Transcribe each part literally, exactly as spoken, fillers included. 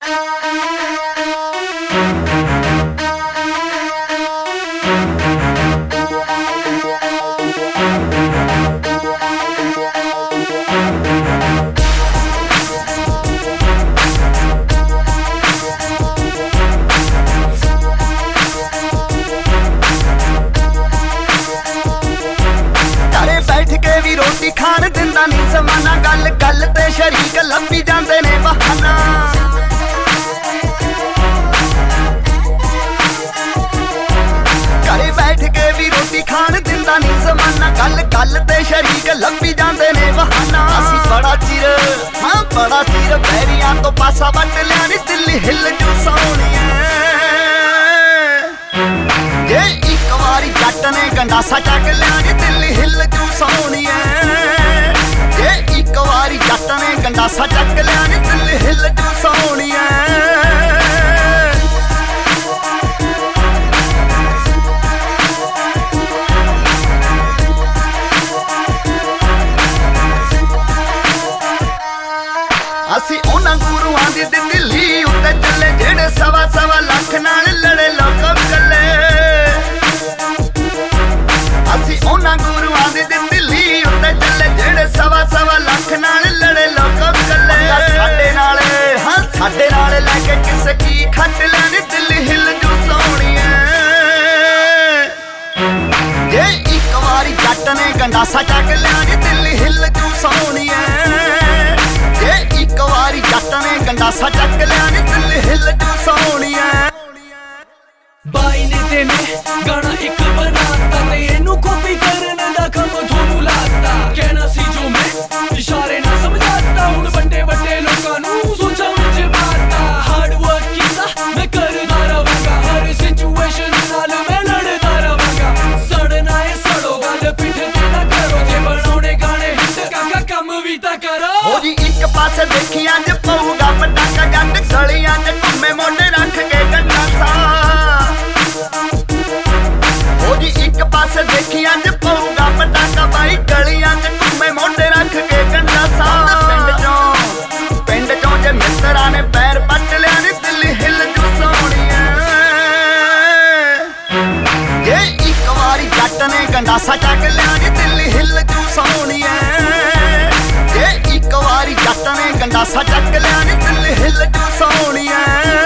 रोटी खान दिंदा नहीं जमाना गल गल ते शरीक लभी जांदे ने बहाना घरे बैठ के भी रोटी खान दिंदा नहीं जमाना गल गल ते शरीक लभी जांदे ने बहाना असी बड़ा चिर हाँ बड़ा चिर बैरियां तो पासा वट लिया नी दिल्ली हिल जू सोहणिए जे एक वारी जट ने गंडासा चक लिया नी दिल्ली हिल जू सोहणिए जे एक वारी जट ने गंडासा चक लिया नी दिल्ली हिल जू सोहणिए असी उन्हां गुरुआं दी दिल्ली उत्ते चले जेड़े सवा सवा लख नाल लड़े लोक कल्ले असी उन्हां गुरुआं दी दिल्ली उत्ते चले जेड़े सवा सवा लख नाल लड़े लोक कल्ले साडे नाल हां साडे नाल लैके किस की खट लैनी दिल्ली हिल जू सोहणिए जे एक वारी जट ने गंडासा चक लिया नी दिल्ली हिल जू सोहणिए जे एक वारी जट ने गंडासा चक लिया नी दिल्ली हिल जू सोहणिए बाई ने ते मैं गाना एक बनाता ते इनू कॉपी करने दा कम थोनू लाता कहना सी जो मैं इशारे ना समझाता हुण बड़े बड़े लोकां नू सोचा विच पाता हार्ड वर्क कीता मैं करदा रवांगा हर सिचुएशन नाल मैं लड़दा रवांगा सड़ना है सड़ो गल पिठ ते ना करो जे बनाउने गाने हिट काका कम भी ता करो हो जी एक पासे देखी अज पऊगा पटाका जट गलियां च घुम्मे मोढे रख के गंडासा हो जी एक पासे देखी अज पऊगा पटाका बाई गलियां च घुम्मे मोढे रख के गंडासा पिंड चों पिंड चों जे मित्तरां ने पैर पट लिया नी दिल्ली हिल जू सोहणिए जे एक वारी जट ने गंडासा चक लिया नी दिल्ली हिल जू सोहणिए जे एक वारी जट ने गंडासा चक लिया नी दिल्ली हिल जू सोहणिए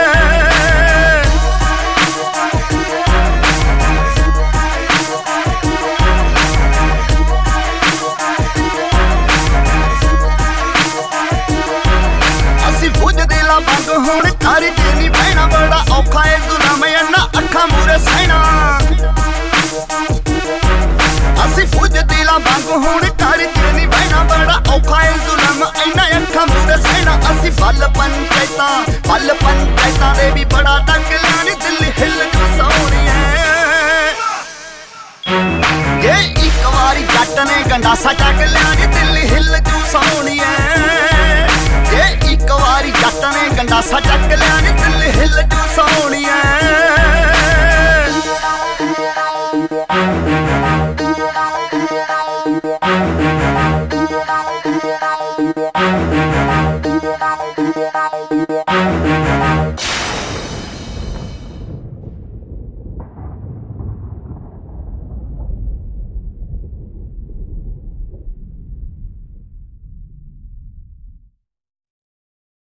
असी बुझ दिला बंग हुण घर च नहीं बहना बड़ा औखा है जुलम अन्ना अखां मूरे सहना असी बुझ दिला बंग हुण घर च नहीं बहना बड़ा औखा है जुलम अन्ना अखां मूरे सहना असी बल पंचायतां बल पंचायतां दे भी बड़ा तक लिया नी दिल्ली हिल जू सोहणिए जे एक वारी जट ने गंडासा चक लिया नी दिल्ली हिल जू सोहणिए जे एक वारी जट ने गंडासा चक लिया नी दिल्ली हिल जू सोहणिए